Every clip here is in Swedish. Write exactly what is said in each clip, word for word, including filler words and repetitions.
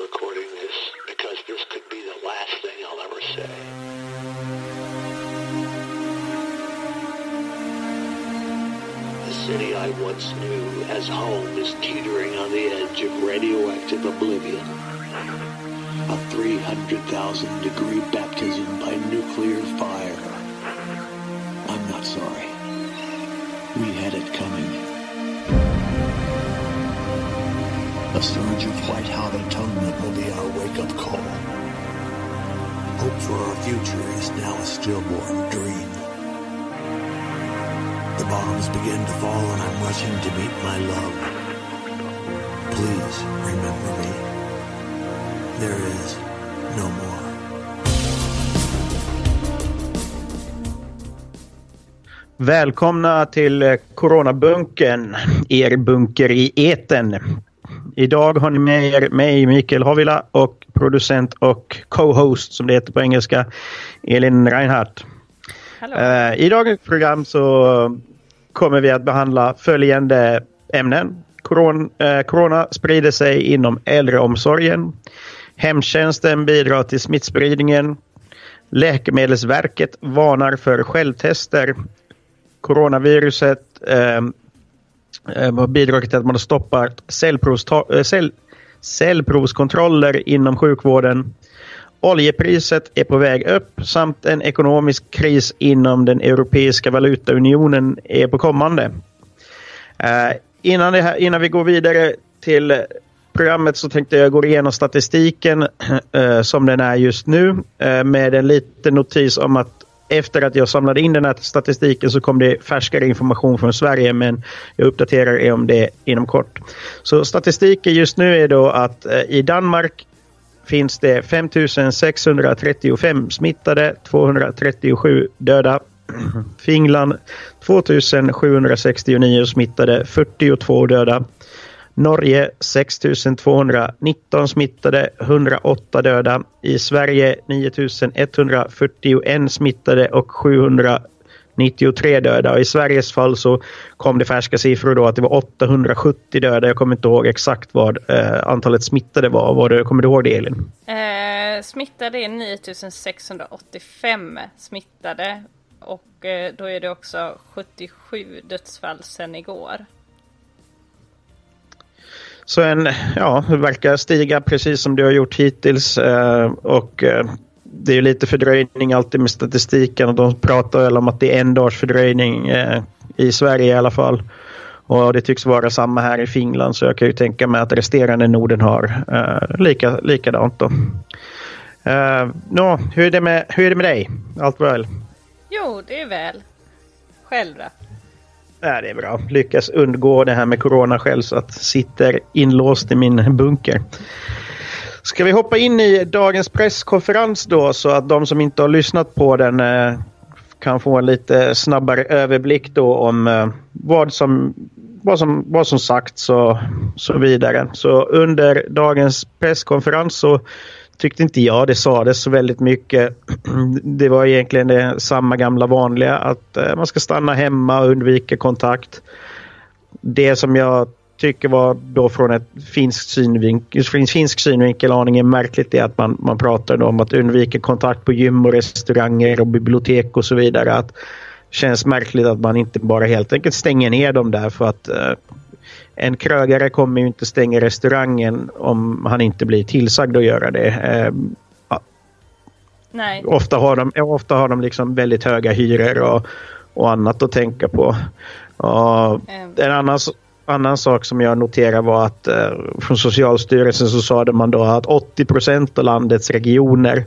recording this because this could be the last thing I'll ever say. The city I once knew as home is teetering on the edge of radioactive oblivion. A three hundred thousand degree baptism by nuclear fire. I'm not sorry. We had it coming. A surge of white-hot atonement will be our wake-up call. Hope for our future is now a stillborn dream. The bombs begin to fall and I'm rushing to meet my love. Please remember me. There is no more. Välkomna till Coronabunkern, er bunker i eten. Idag har ni med er mig, Mikael Havila, och producent och co-host, som det heter på engelska, Elin Reinhardt. Uh, I dagens program så kommer vi att behandla följande ämnen. Corona, uh, corona sprider sig inom äldreomsorgen. Hemtjänsten bidrar till smittspridningen. Läkemedelsverket varnar för självtester. Coronaviruset uh, har bidragit till att man har stoppat cellprovsta- cell- cellprovskontroller inom sjukvården. Oljepriset är på väg upp samt en ekonomisk kris inom den europeiska valutaunionen är på kommande. Uh, innan, det här, innan vi går vidare till programmet så tänkte jag gå igenom statistiken uh, som den är just nu uh, med en liten notis om att efter att jag samlade in den här statistiken så kom det färskare information från Sverige, men jag uppdaterar er om det inom kort. Så statistiken just nu är då att eh, i Danmark finns det fem tusen sexhundratrettiofem smittade, tvåhundratrettiosju döda. Finland två tusen sjuhundrasextionio smittade, fyrtiotvå döda. Norge sex tusen tvåhundranitton smittade, hundraåtta döda. I Sverige nio tusen etthundrafyrtioen smittade och sjuhundranittiotre döda. Och i Sveriges fall så kom det färska siffror då att det var åttahundrasjuttio döda. Jag kommer inte ihåg exakt vad eh, antalet smittade var. Vad det, kommer du ihåg det, Elin? Eh, smittade är nio tusen sexhundraåttiofem smittade och eh, då är det också sjuttiosju dödsfall sedan igår. Så en, ja, det verkar stiga precis som det har gjort hittills eh, och eh, det är ju lite fördröjning alltid med statistiken och de pratar väl om att det är en dags fördröjning eh, i Sverige i alla fall. Och det tycks vara samma här i Finland, så jag kan ju tänka mig att resterande Norden har eh, lika, likadant då. Eh, nå, hur är det med, hur är det med dig? Allt väl? Jo, det är väl. Själv då? Ja, det är bra. Lyckas undgå det här med corona själv så att sitter inlåst i min bunker. Ska vi hoppa in i dagens presskonferens då så att de som inte har lyssnat på den eh, kan få en lite snabbare överblick då om eh, vad som vad som vad som sagts och så vidare. Så under dagens presskonferens så tyckte inte jag det sades så väldigt mycket. Det var egentligen det samma gamla vanliga att eh, man ska stanna hemma och undvika kontakt. Det som jag tycker var då från ett finsk synvinkel, finsk synvinkel aningen märkligt är att man, man pratar om att undvika kontakt på gym och restauranger och bibliotek och så vidare. Att känns märkligt att man inte bara helt enkelt stänger ner dem där, för att eh, en krögare kommer ju inte stänga restaurangen om han inte blir tillsagd att göra det. Eh, ja. Nej. Ofta har de, ofta har de liksom väldigt höga hyror och, och annat att tänka på. Och mm. En annan, annan sak som jag noterar var att eh, från Socialstyrelsen så sa man då att åttio procent av landets regioner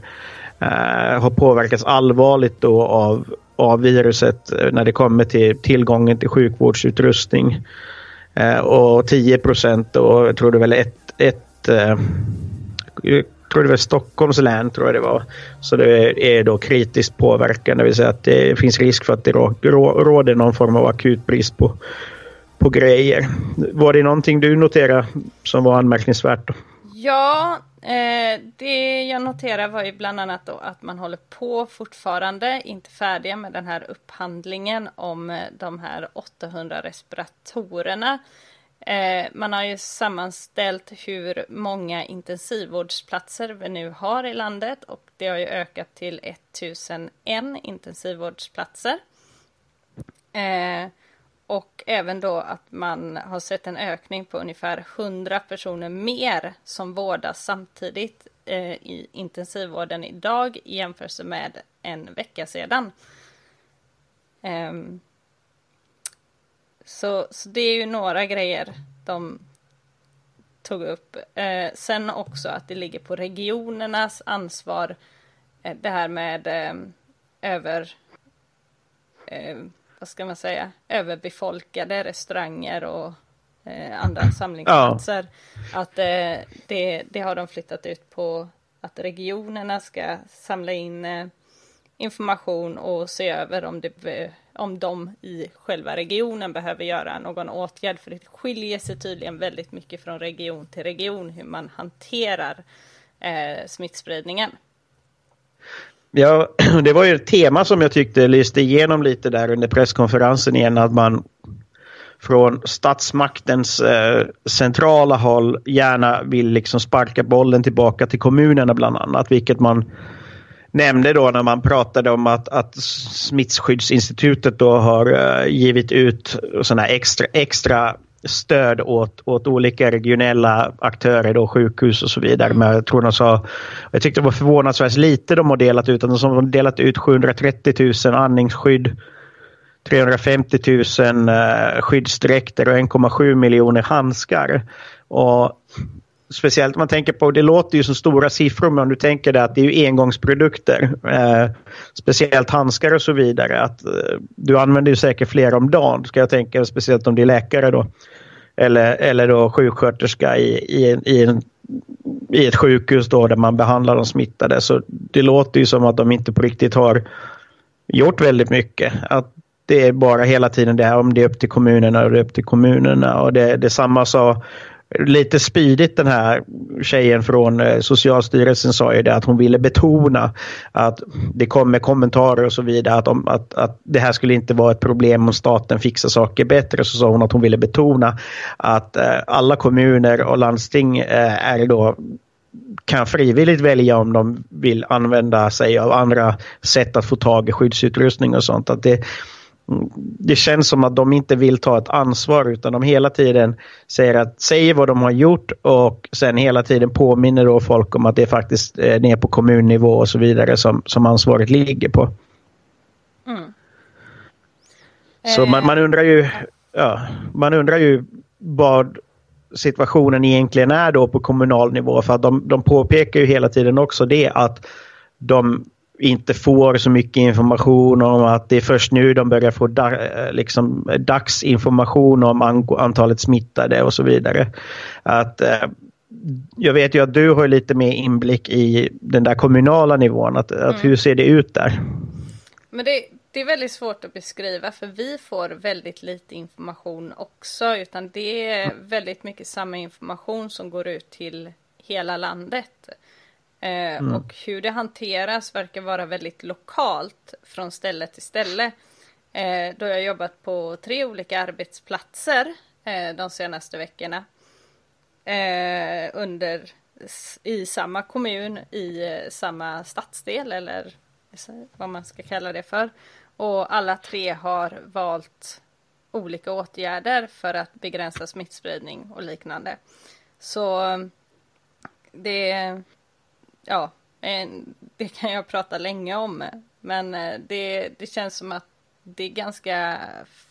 eh, har påverkats allvarligt då av, av viruset när det kommer till tillgången till sjukvårdsutrustning. Uh, och tio procent och jag tror det väl ett, ett uh, jag tror det var Stockholms län tror jag det var. Så det är då kritiskt påverkan, det vill säga att det finns risk för att det rå, rå, råder någon form av akut brist på, på grejer. Var det någonting du noterade som var anmärkningsvärt då? Ja, eh, det jag noterar var ju bland annat då att man håller på fortfarande, inte färdiga med den här upphandlingen om de här åttahundra respiratorerna. Eh, man har ju sammanställt hur många intensivvårdsplatser vi nu har i landet och det har ju ökat till tusen ett intensivvårdsplatser. Eh, och även då att man har sett en ökning på ungefär hundra personer mer som vårdas samtidigt eh, i intensivvården idag i jämförelse med en vecka sedan. Eh, så, så det är ju några grejer de tog upp. Eh, sen också att det ligger på regionernas ansvar eh, det här med eh, över eh, vad ska man säga, överbefolkade restauranger och eh, andra samlingsplatser. Ja. Att eh, det, det har de flyttat ut på att regionerna ska samla in eh, information och se över om, det, om de i själva regionen behöver göra någon åtgärd. För det skiljer sig tydligen väldigt mycket från region till region hur man hanterar eh, smittspridningen. Ja, det var ju ett tema som jag tyckte lyste igenom lite där under presskonferensen igen, att man från statsmaktens eh, centrala håll gärna vill liksom sparka bollen tillbaka till kommunerna bland annat, vilket man nämnde då när man pratade om att, att Smittskyddsinstitutet då har uh, givit ut såna extra, extra stöd åt, åt olika regionella aktörer då, sjukhus och så vidare. Men jag tror de sa, jag tyckte det var förvånansvärt lite de har delat ut, de har delat ut sjuhundratrettio tusen andningsskydd, trehundrafemtio tusen uh, skyddsdräkter och en komma sju miljoner handskar. Och speciellt om man tänker på, det låter ju som stora siffror, men om du tänker det att det är ju engångsprodukter, eh, speciellt handskar och så vidare, att eh, du använder ju säkert fler om dagen, ska jag tänka, speciellt om det är läkare då, eller, eller då sjuksköterska i, i, i, en, i ett sjukhus då där man behandlar de smittade, så det låter ju som att de inte på riktigt har gjort väldigt mycket, att det är bara hela tiden det här om det är upp till kommunerna och det är upp till kommunerna, och det, det samma sa lite spydigt den här tjejen från Socialstyrelsen sa ju det, att hon ville betona att det kommer kommentarer och så vidare att, om, att, att det här skulle inte vara ett problem om staten fixar saker bättre, så sa hon att hon ville betona att eh, alla kommuner och landsting eh, är då kan frivilligt välja om de vill använda sig av andra sätt att få tag i skyddsutrustning och sånt, att det Det känns som att de inte vill ta ett ansvar, utan de hela tiden säger, att, säger vad de har gjort och sen hela tiden påminner då folk om att det är faktiskt är ner på kommunnivå och så vidare som, som ansvaret ligger på. Mm. Så man, man undrar ju ja, man undrar ju vad situationen egentligen är då på kommunal nivå, för att de, de påpekar ju hela tiden också det att de inte får så mycket information om att det är först nu de börjar få da, liksom, dagsinformation om antalet smittade och så vidare. Att, eh, jag vet ju att du har lite mer inblick i den där kommunala nivån. Att, mm. att hur ser det ut där? Men det, det är väldigt svårt att beskriva, för vi får väldigt lite information också, utan det är väldigt mycket samma information som går ut till hela landet. Eh, mm. Och hur det hanteras verkar vara väldigt lokalt från ställe till ställe. Eh, då har jag jobbat på tre olika arbetsplatser eh, de senaste veckorna. Eh, under, i samma kommun, i eh, samma stadsdel eller vad man ska kalla det för. Och alla tre har valt olika åtgärder för att begränsa smittspridning och liknande. Så det... Ja, det kan jag prata länge om, men det, det känns som att det är ganska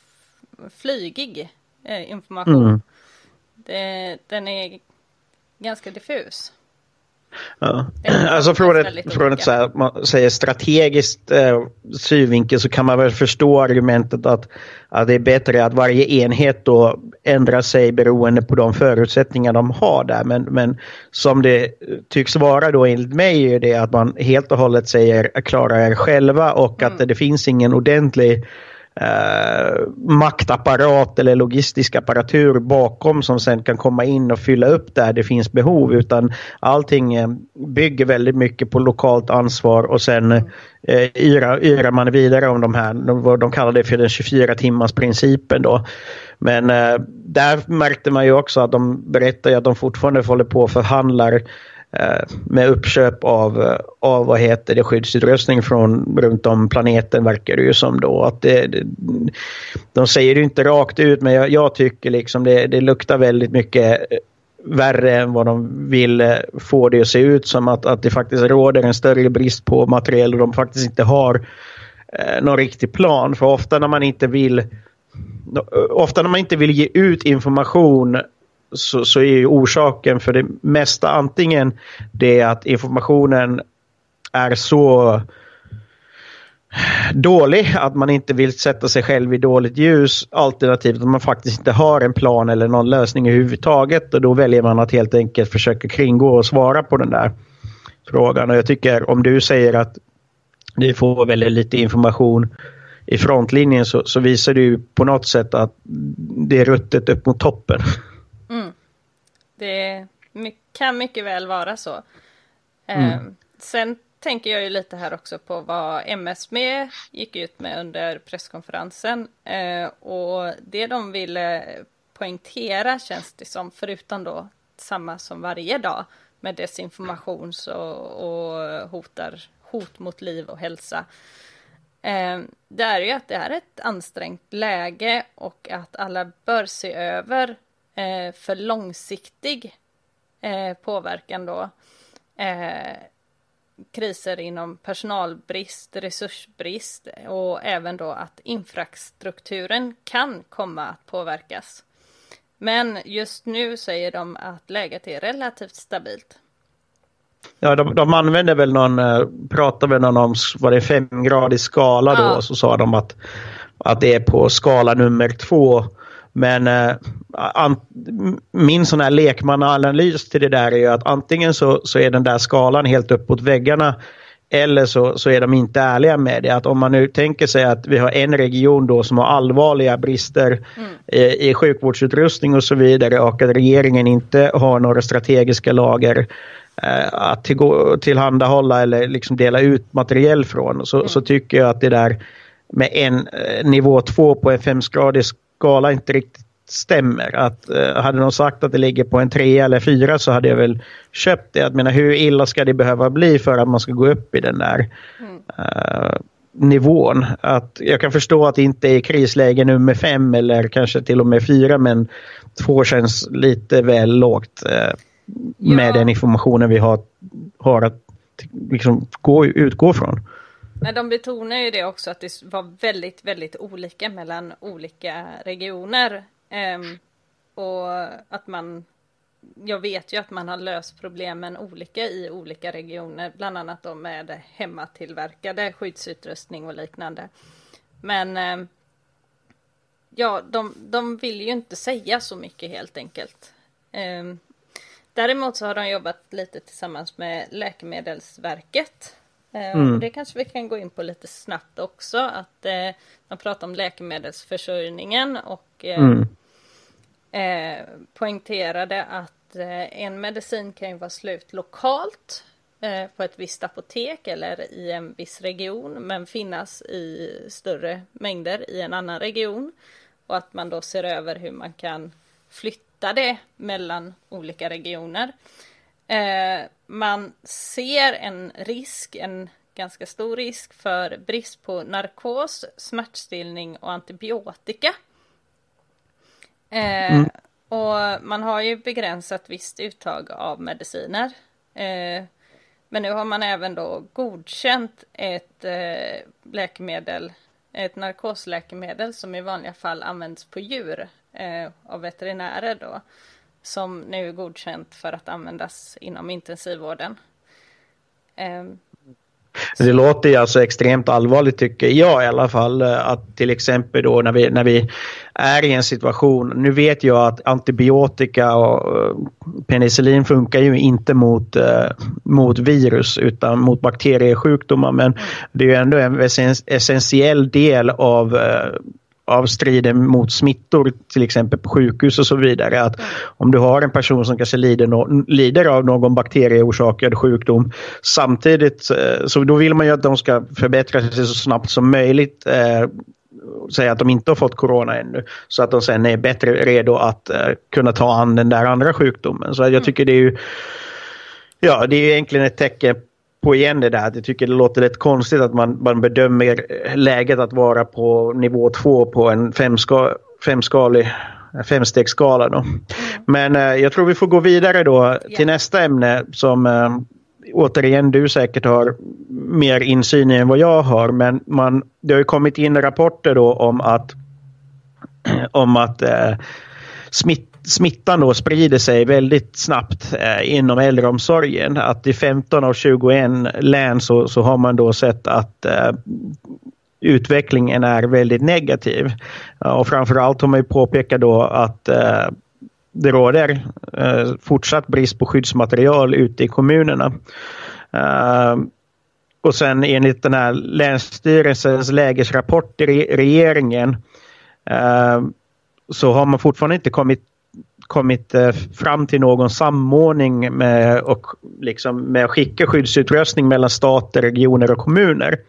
flygig information. Mm. Det, den är ganska diffus. Ja. Alltså från ett, från ett så här, man säger strategiskt eh, synvinkel, så kan man väl förstå argumentet att, att det är bättre att varje enhet då ändrar sig beroende på de förutsättningar de har där. Men, men som det tycks vara då enligt mig är det att man helt och hållet säger klara er själva, och att mm. det, det finns ingen ordentlig eh, maktapparat eller logistisk apparatur bakom som sen kan komma in och fylla upp där det finns behov, utan allting eh, bygger väldigt mycket på lokalt ansvar och sen eh, yrar, yrar man vidare om de här, de, de kallar det för den tjugofyra timmars principen då. Men eh, där märkte man ju också att de berättar att de fortfarande håller på och förhandlar med uppköp av, av vad heter det, skyddsutrustning från runt om planeten, verkar det ju som då. Att det, det, de säger det inte rakt ut, men jag, jag tycker liksom det, det luktar väldigt mycket värre än vad de vill få det att se ut som, att, att det faktiskt råder en större brist på material och de faktiskt inte har eh, någon riktig plan. För ofta när man inte vill ofta när man inte vill ge ut information Så, så är ju orsaken för det mesta antingen det att informationen är så dålig att man inte vill sätta sig själv i dåligt ljus, alternativt att man faktiskt inte har en plan eller någon lösning överhuvudtaget, och då väljer man att helt enkelt försöka kringgå och svara på den där frågan. Och jag tycker om du säger att ni får väldigt lite information i frontlinjen, så, så visar det ju på något sätt att det är ruttet upp mot toppen. Mm. Det kan mycket väl vara så. Mm. Eh, sen tänker jag ju lite här också på vad M S M gick ut med under presskonferensen. Eh, och det de ville poängtera känns det som, förutom då samma som varje dag med desinformation och, och hotar, hot mot liv och hälsa. Eh, det är ju att det är ett ansträngt läge och att alla bör se över för långsiktig eh, påverkan då. Eh, kriser inom personalbrist, resursbrist och även då att infrastrukturen kan komma att påverkas. Men just nu säger de att läget är relativt stabilt. Ja, de, de använder väl någon, pratar väl någon om vad det är femgradig skala då, ja. Så sa de att, att det är på skala nummer två. Men äh, an, min sån här lekmananalys till det där är ju att antingen så, så är den där skalan helt uppåt väggarna, eller så, så är de inte ärliga med det. Att om man nu tänker sig att vi har en region då som har allvarliga brister mm. i, i sjukvårdsutrustning och så vidare, och att regeringen inte har några strategiska lager äh, att till, tillhandahålla eller liksom dela ut materiell från, så, mm. så tycker jag att det där med en äh, nivå två på en femgradig skala inte riktigt stämmer. Att, uh, hade någon sagt att det ligger på en tre eller fyra så hade jag väl köpt det. Jag menar, hur illa ska det behöva bli för att man ska gå upp i den där mm. uh, nivån? Att, jag kan förstå att det inte är krisläge nummer fem eller kanske till och med fyra, men två känns lite väl lågt uh, ja. med den informationen vi har, har att liksom, gå, utgå från. Men de betonar ju det också, att det var väldigt, väldigt olika mellan olika regioner. Um, och att man, jag vet ju att man har löst problemen olika i olika regioner. Bland annat då med hemmatillverkade skyddsutrustning och liknande. Men um, ja, de, de vill ju inte säga så mycket helt enkelt. Um, däremot så har de jobbat lite tillsammans med Läkemedelsverket. Mm. Det kanske vi kan gå in på lite snabbt också, att eh, man pratar om läkemedelsförsörjningen och eh, mm. eh, poängterade att eh, en medicin kan ju vara slut lokalt eh, på ett visst apotek eller i en viss region, men finnas i större mängder i en annan region, och att man då ser över hur man kan flytta det mellan olika regioner. Eh, man ser en risk, en ganska stor risk för brist på narkos, smärtstillning och antibiotika. Eh, mm. Och man har ju begränsat visst uttag av mediciner. Eh, men nu har man även då godkänt ett eh, läkemedel, ett narkosläkemedel som i vanliga fall används på djur eh, av veterinärer då, som nu är godkänt för att användas inom intensivvården. Um, Det låter ju alltså extremt allvarligt tycker jag i alla fall, att till exempel då när vi, när vi är i en situation, nu vet jag att antibiotika och penicillin funkar ju inte mot, mot virus utan mot bakteriesjukdomar, men det är ju ändå en essentiell del av av striden mot smittor, till exempel på sjukhus och så vidare. Att om du har en person som kanske lider, no- lider av någon bakterieorsakad sjukdom samtidigt, så då vill man ju att de ska förbättra sig så snabbt som möjligt. Eh, säga att de inte har fått corona ännu, så att de sen är bättre redo att eh, kunna ta an den där andra sjukdomen. Så jag tycker det är ju ja, det är ju egentligen ett tecken på igen det där. Jag tycker det låter lite konstigt att man, man bedömer läget att vara på nivå två på en femska, femskalig femstegsskala då. Mm. Men eh, jag tror vi får gå vidare då yeah. till nästa ämne som eh, återigen du säkert har mer insyn i än vad jag har, men man, det har ju kommit in rapporter då om att om att eh, smitt Smittan då sprider sig väldigt snabbt eh, inom äldreomsorgen. Att i femton av tjugoett län så, så har man då sett att eh, utvecklingen är väldigt negativ. Ja, och framförallt har man ju påpekat då att eh, det råder eh, fortsatt brist på skyddsmaterial ute i kommunerna. Eh, och sen enligt den här länsstyrelsens lägesrapport till re- regeringen eh, så har man fortfarande inte kommit kommit eh, fram till någon samordning med, och liksom med att skicka skyddsutrustning mellan stater, regioner och kommuner.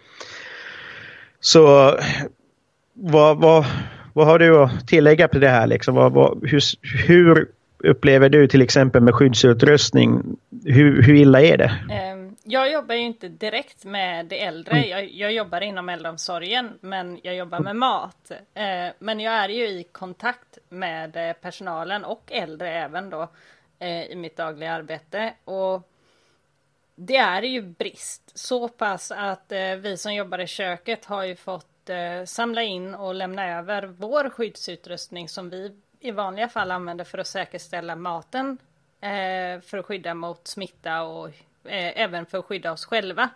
Så vad, vad, vad har du att tillägga på det här? Liksom? Vad, vad, hur, hur upplever du till exempel med skyddsutrustning? Hur, hur illa är det? Jag jobbar ju inte direkt med det äldre. Jag, jag jobbar inom äldreomsorgen, men jag jobbar med mat. Eh, men jag är ju i kontakt med personalen och äldre även då eh, i mitt dagliga arbete. Och det är ju brist. Så pass att eh, vi som jobbar i köket har ju fått eh, samla in och lämna över vår skyddsutrustning som vi i vanliga fall använder för att säkerställa maten. Eh, för att skydda mot smitta och även för att skydda oss själva.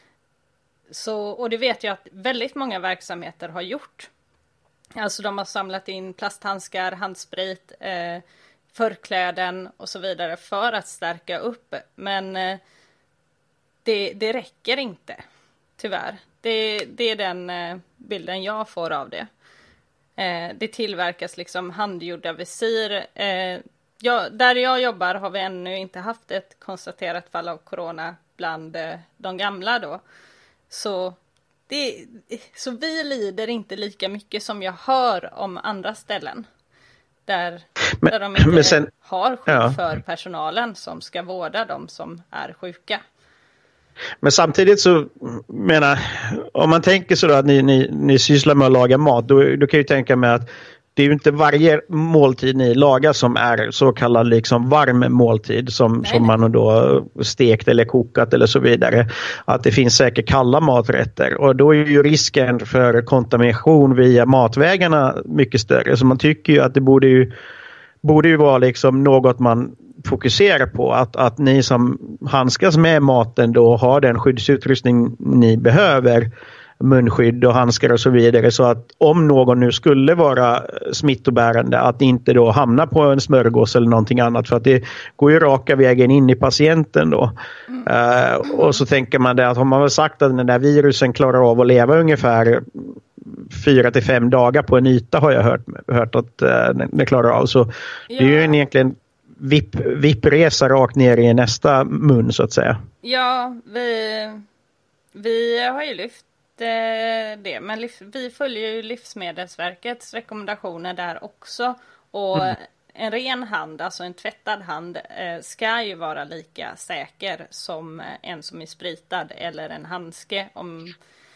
Så, och det vet jag att väldigt många verksamheter har gjort. Alltså de har samlat in plasthandskar, handsprit, eh, förkläden och så vidare för att stärka upp. Men eh, det, det räcker inte, tyvärr. Det, det är den eh, bilden jag får av det. Eh, det tillverkas liksom handgjorda visir. Eh, Ja, där jag jobbar har vi ännu inte haft ett konstaterat fall av corona bland eh, de gamla då. Så, det, så vi lider inte lika mycket som jag hör om andra ställen. Där, men, där de inte sen, har skydd ja. för personalen som ska vårda de som är sjuka. Men samtidigt så menar, om man tänker så då att ni, ni, ni sysslar med att laga mat, då, då kan jag ju tänka mig att det är ju inte varje måltid ni lagar som är så kallad liksom varm måltid som, som man då stekt eller kokat eller så vidare. Att det finns säkert kalla maträtter och då är ju risken för kontamination via matvägarna mycket större. Så man tycker ju att det borde ju, borde ju vara liksom något man fokuserar på. Att, att ni som handskas med maten då har den skyddsutrustning ni behöver, munskydd och handskar och så vidare, så att om någon nu skulle vara smittobärande att inte då hamna på en smörgås eller någonting annat, för att det går ju raka vägen in i patienten då. Mm. Uh, och så tänker man det att har man väl sagt att den där virusen klarar av att leva ungefär fyra till fem dagar på en yta, har jag hört, hört att uh, den klarar av, så ja. Det är ju en egentligen vipp, vippresa rakt ner i nästa mun så att säga. Ja, vi, vi har ju lyft det, men vi följer ju Livsmedelsverkets rekommendationer där också, och mm. en ren hand, alltså en tvättad hand, ska ju vara lika säker som en som är spritad eller en handske, om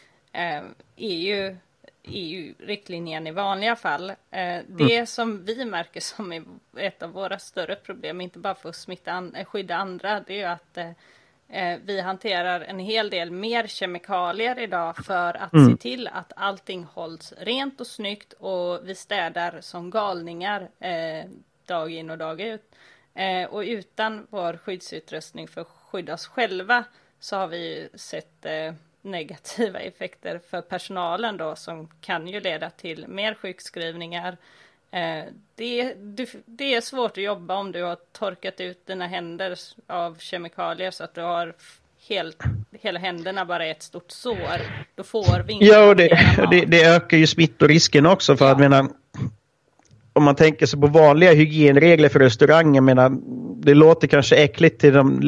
E U E U-riktlinjen i vanliga fall. Det mm. som vi märker som är ett av våra större problem, inte bara för att smitta an- skydda andra, det är ju att vi hanterar en hel del mer kemikalier idag för att mm. se till att allting hålls rent och snyggt, och vi städar som galningar eh, dag in och dag ut. Eh, och utan vår skyddsutrustning för att skydda oss själva så har vi sett eh, negativa effekter för personalen då, som kan ju leda till mer sjukskrivningar. Eh, det, du, det är svårt att jobba om du har torkat ut dina händer av kemikalier så att du har helt, hela händerna bara är ett stort sår. Då får vi inte... Ja, och det, det, det ökar ju smittorisken också, för ja. att menar, om man tänker sig på vanliga hygienregler för restauranger, menar, det låter kanske äckligt till de,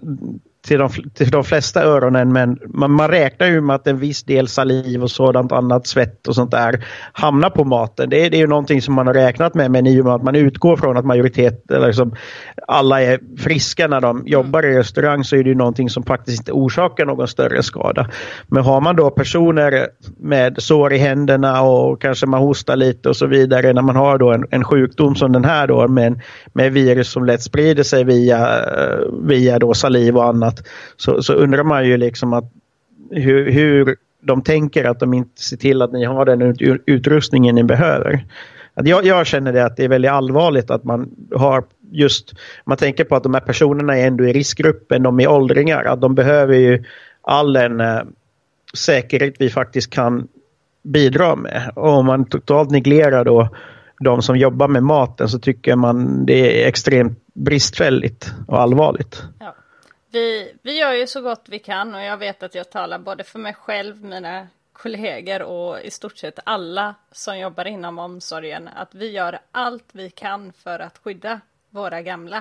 till de, till de flesta öronen, men man, man räknar ju med att en viss del saliv och sådant annat, svett och sånt där hamnar på maten. Det, det är ju någonting som man har räknat med, men i och med att man utgår från att majoritet, eller liksom, alla är friska när de jobbar i restaurang, så är det ju någonting som faktiskt inte orsakar någon större skada. Men har man då personer med sår i händerna och kanske man hostar lite och så vidare, när man har då en, en sjukdom som den här då, med, med virus som lätt sprider sig via, via då saliv och annat, Så, så undrar man ju liksom att hur, hur de tänker att de inte ser till att ni har den ut, utrustningen ni behöver. Att jag, jag känner det att det är väldigt allvarligt att man har just, man tänker på att de här personerna är ändå i riskgruppen, de är åldringar, att de behöver ju all den äh, säkerhet vi faktiskt kan bidra med. Och om man totalt neglerar då de som jobbar med maten, så tycker man det är extremt bristfälligt och allvarligt. Ja. Vi, vi gör ju så gott vi kan, och jag vet att jag talar både för mig själv, mina kollegor och i stort sett alla som jobbar inom omsorgen, att vi gör allt vi kan för att skydda våra gamla.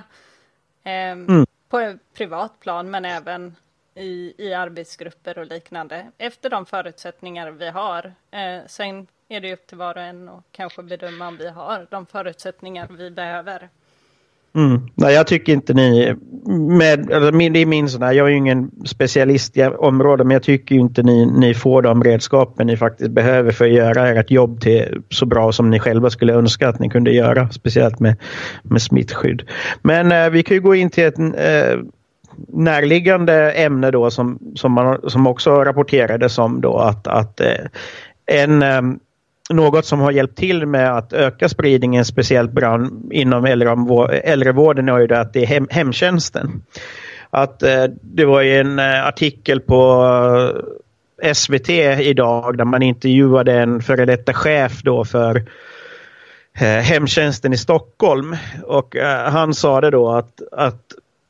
Eh, mm. På privat plan, men även i, i arbetsgrupper och liknande, efter de förutsättningar vi har. Eh, sen är det upp till var och en och kanske bedöma om vi har de förutsättningar vi behöver. Mm. Nej, jag tycker inte ni med, eller min, det är min sån här, jag är ju ingen specialist i området, men jag tycker ju inte ni, ni får de redskapen ni faktiskt behöver för att göra ert jobb till så bra som ni själva skulle önska att ni kunde göra, speciellt med, med smittskydd. Men eh, vi kan ju gå in till ett eh, närliggande ämne då, som, som, man, som också rapporterades om då, att, att eh, en eh, något som har hjälpt till med att öka spridningen, speciellt bland inom äldrevården, är ju det att det är hem, hemtjänsten. Att eh, det var ju en eh, artikel på eh, S V T idag där man intervjuade en före detta chef då för eh, hemtjänsten i Stockholm, och eh, han sa det då att, att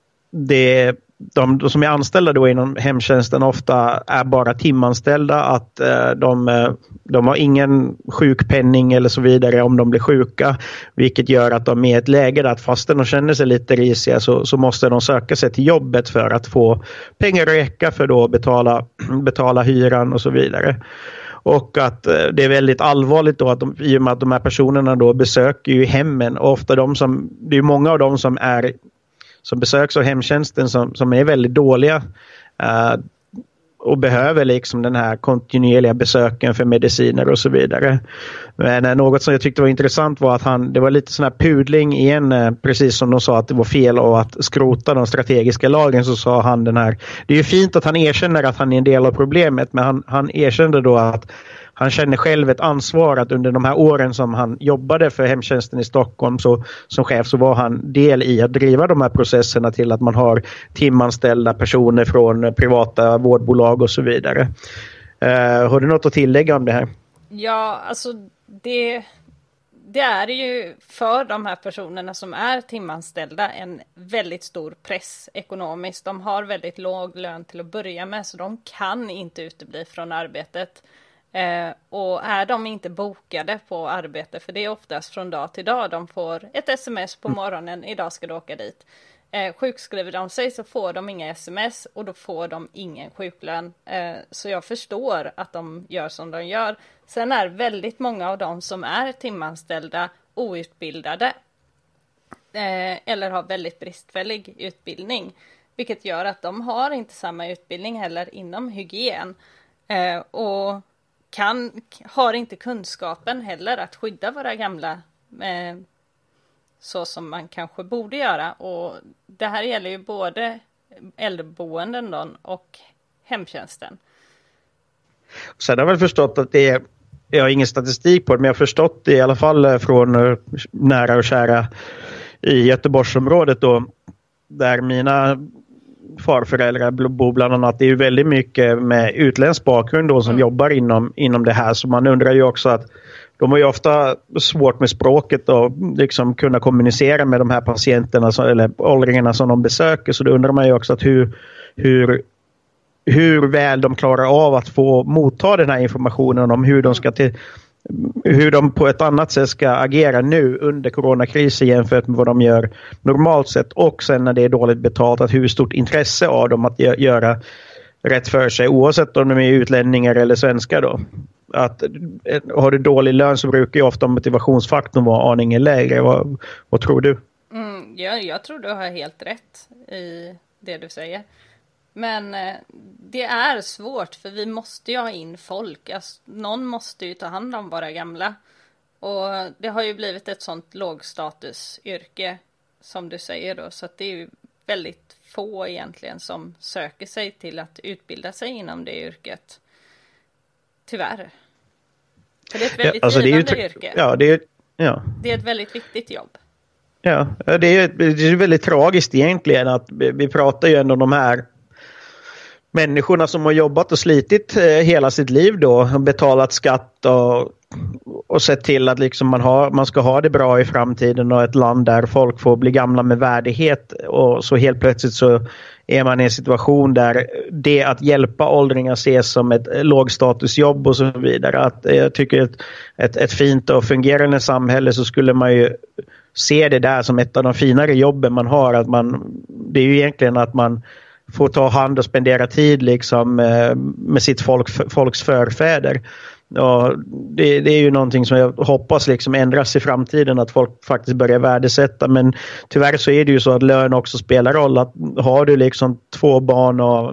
det De, de som är anställda då inom hemtjänsten ofta är bara timanställda, att eh, de, de har ingen sjukpenning eller så vidare om de blir sjuka, vilket gör att de är i ett läge där att fastän de känner sig lite risiga, så, så måste de söka sig till jobbet för att få pengar att räcka för då att betala, betala hyran och så vidare. Och att eh, det är väldigt allvarligt då att de, i och med att de här personerna då besöker ju hemmen, och ofta de som, det är många av dem som är som besöks av hemtjänsten som, som är väldigt dåliga uh, och behöver liksom den här kontinuerliga besöken för mediciner och så vidare. Men uh, något som jag tyckte var intressant var att han, det var lite sån här pudling igen, uh, precis som de sa att det var fel och att skrota de strategiska lagen, så sa han den här, det är ju fint att han erkänner att han är en del av problemet, men han, han erkände då att han känner själv ett ansvar att under de här åren som han jobbade för hemtjänsten i Stockholm så, som chef, så var han del i att driva de här processerna till att man har timanställda personer från privata vårdbolag och så vidare. Uh, har du något att tillägga om det här? Ja, alltså det, det är ju för de här personerna som är timanställda en väldigt stor press ekonomiskt. De har väldigt låg lön till att börja med, så de kan inte utebli från arbetet. Eh, och är de inte bokade på arbete, för det är oftast från dag till dag, de får ett sms på morgonen, idag ska du åka dit. Eh, sjukskriver de sig så får de inga sms, och då får de ingen sjuklön. Eh, så jag förstår att de gör som de gör. Sen är väldigt många av dem som är timanställda outbildade. Eh, eller har väldigt bristfällig utbildning. Vilket gör att de har inte samma utbildning heller inom hygien. Eh, och kan, har inte kunskapen heller att skydda våra gamla eh, så som man kanske borde göra. Och det här gäller ju både äldreboenden då och hemtjänsten. Sen har jag väl förstått att det är, jag har ingen statistik på det, men jag har förstått det i alla fall från nära och kära i Göteborgsområdet då, där mina farföräldrar bor bland annat. Det är ju väldigt mycket med utländsk bakgrund då som mm. jobbar inom, inom det här. Så man undrar ju också att de har ju ofta svårt med språket och liksom kunna kommunicera med de här patienterna eller åldringarna som de besöker. Så då undrar man ju också att hur, hur, hur väl de klarar av att få motta den här informationen om hur de ska till, hur de på ett annat sätt ska agera nu under coronakrisen jämfört med vad de gör normalt sett. Och sen när det är dåligt betalt, att hur stort intresse av dem att göra rätt för sig oavsett om de är utlänningar eller svenskar då. Att har du dålig lön så brukar ju ofta motivationsfaktorn vara aningen lägre. Vad, vad tror du? Mm, ja, jag tror du har helt rätt i det du säger. Men eh, det är svårt för vi måste ju ha in folk. Alltså, någon måste ju ta hand om våra gamla. Och det har ju blivit ett sånt lågstatusyrke som du säger då. Så att det är ju väldigt få egentligen som söker sig till att utbilda sig inom det yrket. Tyvärr. För det är ett väldigt ja, alltså givande det är ju yrke. Ja, det är, ja. det är ett väldigt viktigt jobb. Ja, det är, det är väldigt tragiskt egentligen att vi, vi pratar ju ändå om de här människorna som har jobbat och slitit eh, hela sitt liv då, betalat skatt och, och sett till att liksom man, har, man ska ha det bra i framtiden och ett land där folk får bli gamla med värdighet och så helt plötsligt så är man i en situation där det att hjälpa åldringar ses som ett lågstatusjobb och så vidare. Att jag tycker ett, ett, ett fint och fungerande samhälle så skulle man ju se det där som ett av de finare jobben man har. Att man, det är ju egentligen att man får ta hand och spendera tid liksom med sitt folk, folks förfäder. Och det, det är ju någonting som jag hoppas liksom ändras i framtiden, att folk faktiskt börjar värdesätta. Men tyvärr så är det ju så att lön också spelar roll. Att har du liksom två barn och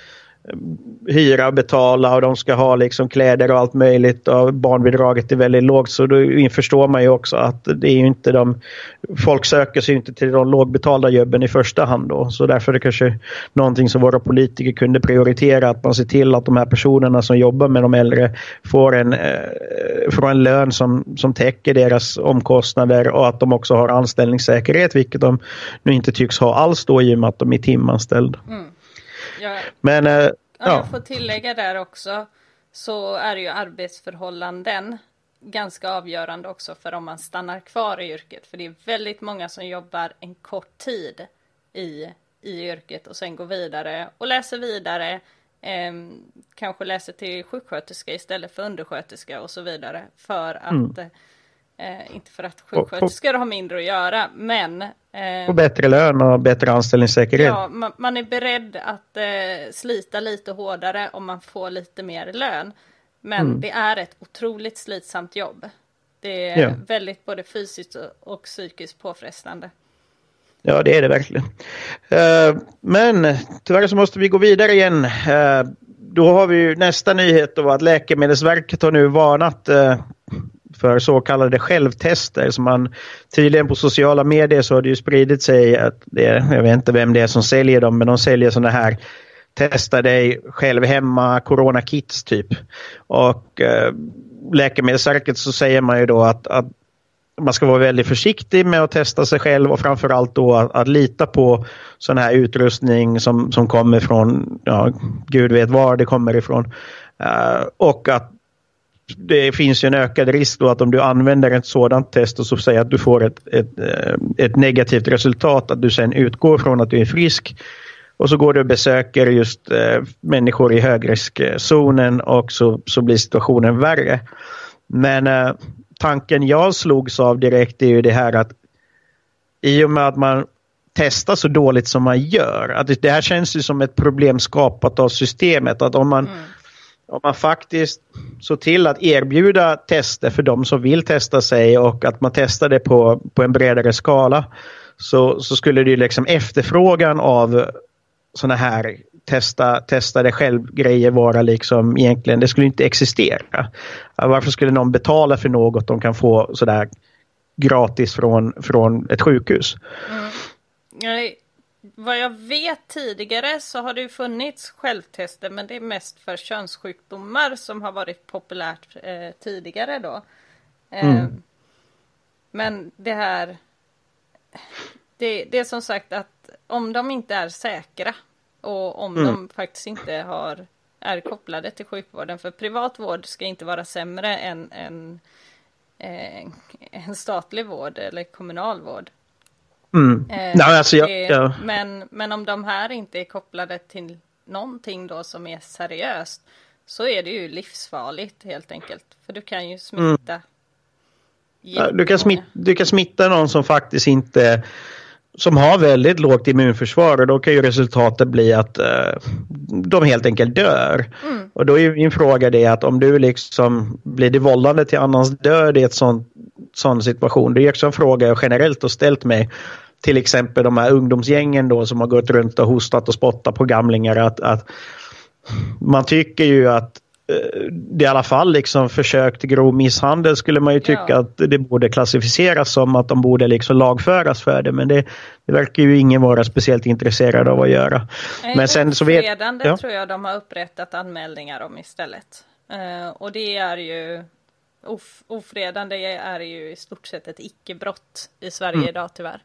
hyra och betala och de ska ha liksom kläder och allt möjligt och barnbidraget är väldigt lågt, så då förstår man ju också att det är ju inte de, folk söker sig inte till de lågbetalda jobben i första hand då. Så därför är det kanske någonting som våra politiker kunde prioritera, att man ser till att de här personerna som jobbar med de äldre får en, eh, får en lön som, som täcker deras omkostnader och att de också har anställningssäkerhet, vilket de nu inte tycks ha alls då i och med att de är timanställd. Mm. Ja. Men, eh, ja. Om jag får tillägga där också, så är ju arbetsförhållanden ganska avgörande också för om man stannar kvar i yrket. För det är väldigt många som jobbar en kort tid i, i yrket och sen går vidare och läser vidare. Eh, kanske läser till sjuksköterska istället för undersköterska och så vidare. För att, mm. eh, inte för att sjuksköterskor har mindre att göra, men och bättre lön och bättre anställningssäkerhet. Ja, man, man är beredd att eh, slita lite hårdare om man får lite mer lön. Men mm. det är ett otroligt slitsamt jobb. Det är ja. väldigt både fysiskt och, och psykiskt påfrestande. Ja, det är det verkligen. Uh, men tyvärr så måste vi gå vidare igen. Uh, då har vi ju nästa nyhet då, att Läkemedelsverket har nu varnat uh, för så kallade självtester som man tydligen på sociala medier så har det ju spridit sig att det är, jag vet inte vem det är som säljer dem, men de säljer sådana här testa dig själv hemma coronakits typ. Och eh, Läkemedelsverket så säger man ju då att, att man ska vara väldigt försiktig med att testa sig själv och framförallt då att, att lita på sån här utrustning som, som kommer från, ja, gud vet var det kommer ifrån. Uh, och att det finns ju en ökad risk då att om du använder ett sådant test och så säger att du får ett, ett, ett negativt resultat, att du sen utgår från att du är frisk och så går du och besöker just eh, människor i högriskzonen och så, så blir situationen värre. Men eh, tanken jag slogs av direkt är ju det här att i och med att man testar så dåligt som man gör, att det här känns ju som ett problem skapat av systemet, att om man mm. Om man faktiskt så till att erbjuda tester för de som vill testa sig och att man testar det på, på en bredare skala, så, så skulle det ju liksom efterfrågan av såna här testa, testa det själv grejer vara liksom egentligen, det skulle inte existera. Varför skulle någon betala för något de kan få sådär gratis från, från ett sjukhus? Mm. Nej. Vad jag vet tidigare så har det ju funnits självtester, men det är mest för könssjukdomar som har varit populärt eh, tidigare då. Eh, mm. Men det här, det, det är som sagt att om de inte är säkra Och om mm. de faktiskt inte har, är kopplade till sjukvården. För privat vård ska inte vara sämre än, än eh, en statlig vård eller kommunal vård. Mm. Eh, Nej, alltså jag, det, jag... Men, men om de här inte är kopplade till någonting då som är seriöst, så är det ju livsfarligt helt enkelt. För du kan ju smitta. Mm. Ja, du, kan smitta du kan smitta någon som faktiskt inte, som har väldigt lågt immunförsvar, och då kan ju resultatet bli att uh, de helt enkelt dör. Mm. Och då är min fråga det att om du liksom blir det vållande till annans död i ett sån, sån situation, det är också en fråga jag generellt har ställt mig. Till exempel de här ungdomsgängen då som har gått runt och hostat och spottat på gamlingar, att, att man tycker ju att det i alla fall liksom försök till grov misshandel skulle man ju tycka ja. att det borde klassificeras som att de borde liksom lagföras för det, men det, det verkar ju ingen vara speciellt intresserad av att göra. Men men sen så vet ja. tror jag de har upprättat anmälningar om istället. Uh, och det är ju of, ofredande är ju i stort sett ett icke-brott i Sverige mm. idag tyvärr.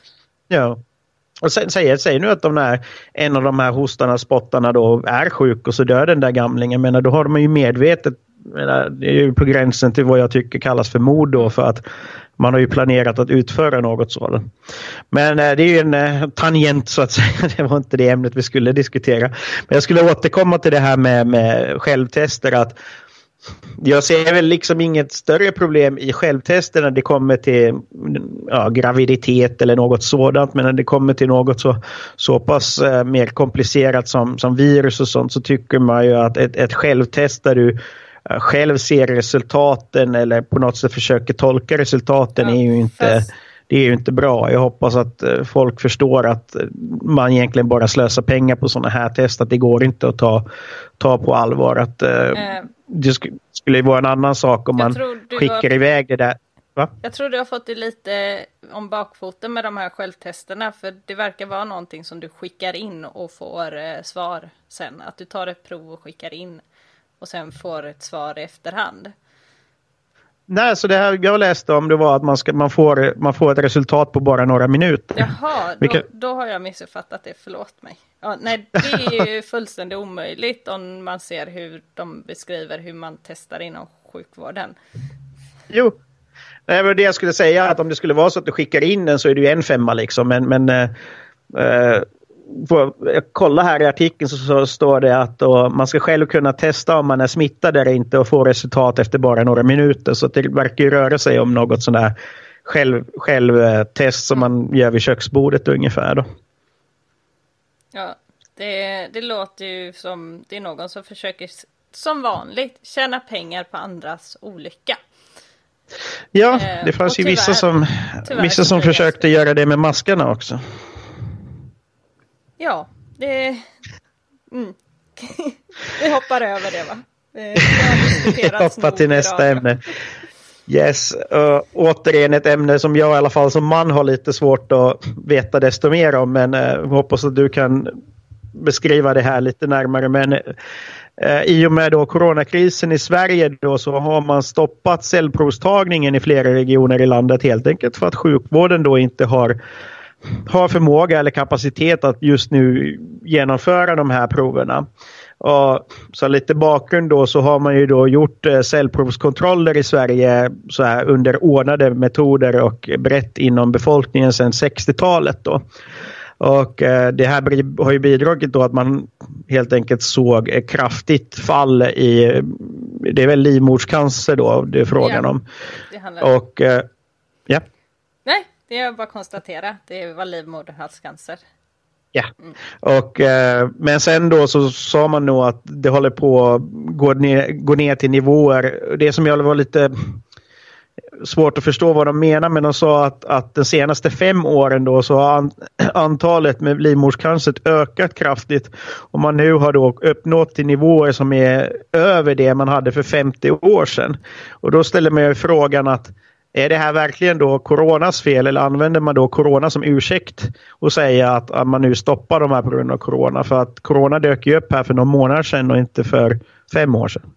Ja. Och säger, säger nu att de där, en av de här hostarna, spottarna då är sjuk och så dör den där gamlingen. Men då har de ju medvetet, menar, det är ju på gränsen till vad jag tycker kallas för mord då, för att man har ju planerat att utföra något sådant. Men det är ju en eh, tangent så att säga, det var inte det ämnet vi skulle diskutera. Men jag skulle återkomma till det här med, med självtester, att jag ser väl liksom inget större problem i självtester när det kommer till ja, graviditet eller något sådant, men när det kommer till något så, så pass eh, mer komplicerat som, som virus och sånt, så tycker man ju att ett, ett självtest där du eh, själv ser resultaten eller på något sätt försöker tolka resultaten ja, är ju inte fast... det är ju inte bra. Jag hoppas att eh, folk förstår att man egentligen bara slösar pengar på sådana här test, att det går inte att ta, ta på allvar, att eh, äh... det sk- skulle vara en annan sak om jag man skickar har... iväg det där. Va? Jag tror du har fått det lite om bakfoten med de här självtesterna, för det verkar vara någonting som du skickar in och får eh, svar sen. Att du tar ett prov och skickar in och sen får ett svar i efterhand. Nej, så det här jag läste om det var att man, ska, man, får, man får ett resultat på bara några minuter. Jaha, då, kan... då har jag missuppfattat det, förlåt mig. Ja, nej, det är ju fullständigt omöjligt om man ser hur de beskriver hur man testar inom sjukvården. Jo, det var det jag skulle säga, att om det skulle vara så att du skickar in den så är det ju en femma liksom, men... men äh, äh, jag kolla här i artikeln så, så står det att då, man ska själv kunna testa om man är smittad eller inte och få resultat efter bara några minuter, så det verkar ju röra sig om något sån där själv, självtest som man gör vid köksbordet ungefär då. Ja, det, det låter ju som det är någon som försöker som vanligt tjäna pengar på andras olycka. Ja, det fanns eh, ju tyvärr, vissa som, vissa som försökte göra det med maskerna också. Ja, det... Mm. Vi hoppar över det, va? Det hoppar till nästa ämne. Yes, uh, återigen ett ämne som jag i alla fall som man har lite svårt att veta desto mer om, men uh, hoppas att du kan beskriva det här lite närmare. Men uh, i och med då coronakrisen i Sverige då, så har man stoppat cellprovstagningen i flera regioner i landet, helt enkelt för att sjukvården då inte har har förmåga eller kapacitet att just nu genomföra de här proverna. Och så lite bakgrund då, så har man ju då gjort eh, cellprovskontroller i Sverige så här under ordnade metoder och brett inom befolkningen sedan sextiotalet då. Och eh, det här har ju bidragit då att man helt enkelt såg ett kraftigt fall i, det är väl livmoderscancer då det är frågan ja, om. Det handlar och eh, ja. Nej. Det är bara att konstatera. Det var livmoderhalscancer. Ja. Mm. Och, eh, men sen då så sa man nog att det håller på att gå ner, gå ner till nivåer. Det som jag var lite svårt att förstå vad de menar, men de sa att, att de senaste fem åren då så har an, antalet med livmoderscancer ökat kraftigt. Och man nu har då uppnått till nivåer som är över det man hade för femtio år sedan. Och då ställer man ju frågan att är det här verkligen då coronas fel, eller använder man då corona som ursäkt och säga att, att man nu stoppar de här på grund av corona? För att corona dök ju upp här för några månader sedan och inte för fem år sedan.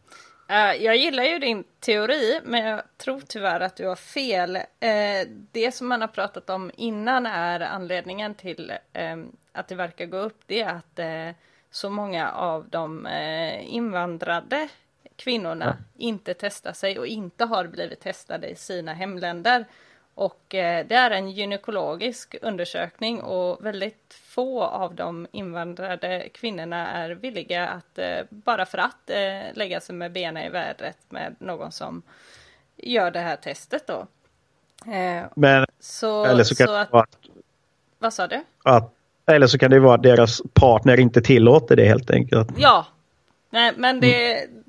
Uh, jag gillar ju din teori, men jag tror tyvärr att du har fel. Uh, det som man har pratat om innan är anledningen till uh, att det verkar gå upp, det är att uh, så många av de uh, invandrade kvinnorna ja. inte testar sig och inte har blivit testade i sina hemländer. Och eh, det är en gynekologisk undersökning och väldigt få av de invandrade kvinnorna är villiga att eh, bara för att eh, lägga sig med benen i vädret med någon som gör det här testet då. Eh, Men, så, eller så kan så det att, vara vad sa du? Att, eller så kan det vara att deras partner inte tillåter det helt enkelt. Ja, nej, men det, mm.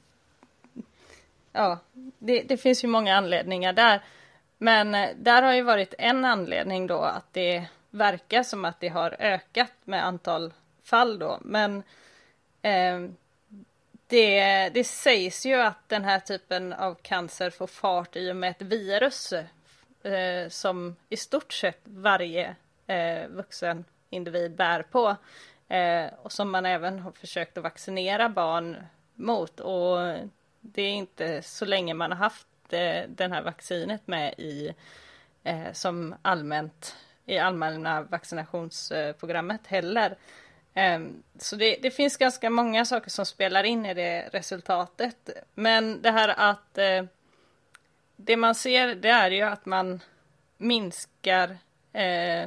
ja, det, det finns ju många anledningar där. Men där har ju varit en anledning då att det verkar som att det har ökat med antal fall då. Men eh, det, det sägs ju att den här typen av cancer får fart i och med ett virus eh, som i stort sett varje eh, vuxen individ bär på. Eh, och som man även har försökt att vaccinera barn mot. Och det är inte så länge man har haft den här vaccinet med i eh, som allmänt i allmänna vaccinationsprogrammet heller. Eh, så det, det finns ganska många saker som spelar in i det resultatet. Men det här att eh, det man ser, det är ju att man minskar eh,